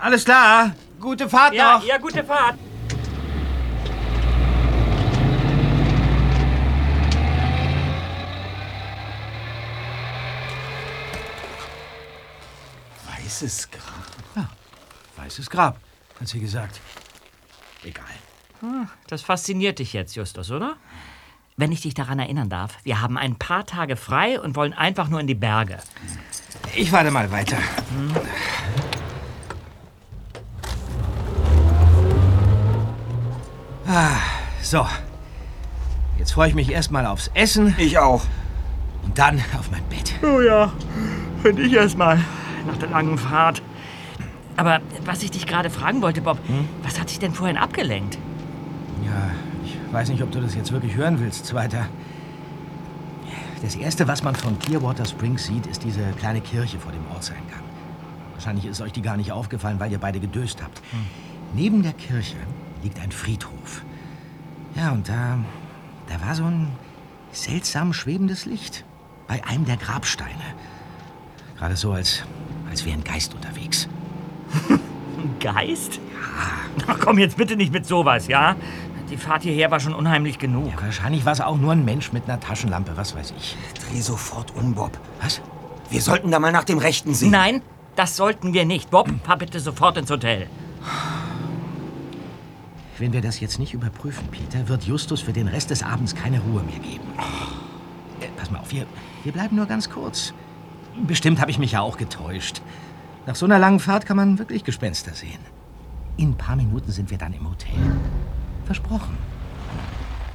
Alles klar. Gute Fahrt noch. Ja, gute Fahrt. Weißes Grab. Ja, weißes Grab, hat sie gesagt. Egal. Das fasziniert dich jetzt, Justus, oder? Wenn ich dich daran erinnern darf, wir haben ein paar Tage frei und wollen einfach nur in die Berge. Ich warte mal weiter. So. Jetzt freue ich mich erstmal aufs Essen. Ich auch. Und dann auf mein Bett. Oh ja, und ich erstmal nach der langen Fahrt. Aber was ich dich gerade fragen wollte, Bob, was hat dich denn vorhin abgelenkt? Ja, ich weiß nicht, ob du das jetzt wirklich hören willst, Zweiter. Das Erste, was man von Clearwater Springs sieht, ist diese kleine Kirche vor dem Ortseingang. Wahrscheinlich ist euch die gar nicht aufgefallen, weil ihr beide gedöst habt. Neben der Kirche liegt ein Friedhof. Ja, und da war so ein seltsam schwebendes Licht bei einem der Grabsteine. Gerade so, als wäre ein Geist unterwegs. Ein Geist? Ja. Ach komm, jetzt bitte nicht mit sowas, ja? Die Fahrt hierher war schon unheimlich genug. Ja, wahrscheinlich war es auch nur ein Mensch mit einer Taschenlampe, was weiß ich. Dreh sofort um, Bob. Was? Wir sollten da mal nach dem Rechten sehen. Nein, das sollten wir nicht. Bob, fahr bitte sofort ins Hotel. Wenn wir das jetzt nicht überprüfen, Peter, wird Justus für den Rest des Abends keine Ruhe mehr geben. Pass mal auf, wir bleiben nur ganz kurz. Bestimmt habe ich mich ja auch getäuscht. Nach so einer langen Fahrt kann man wirklich Gespenster sehen. In ein paar Minuten sind wir dann im Hotel. Versprochen.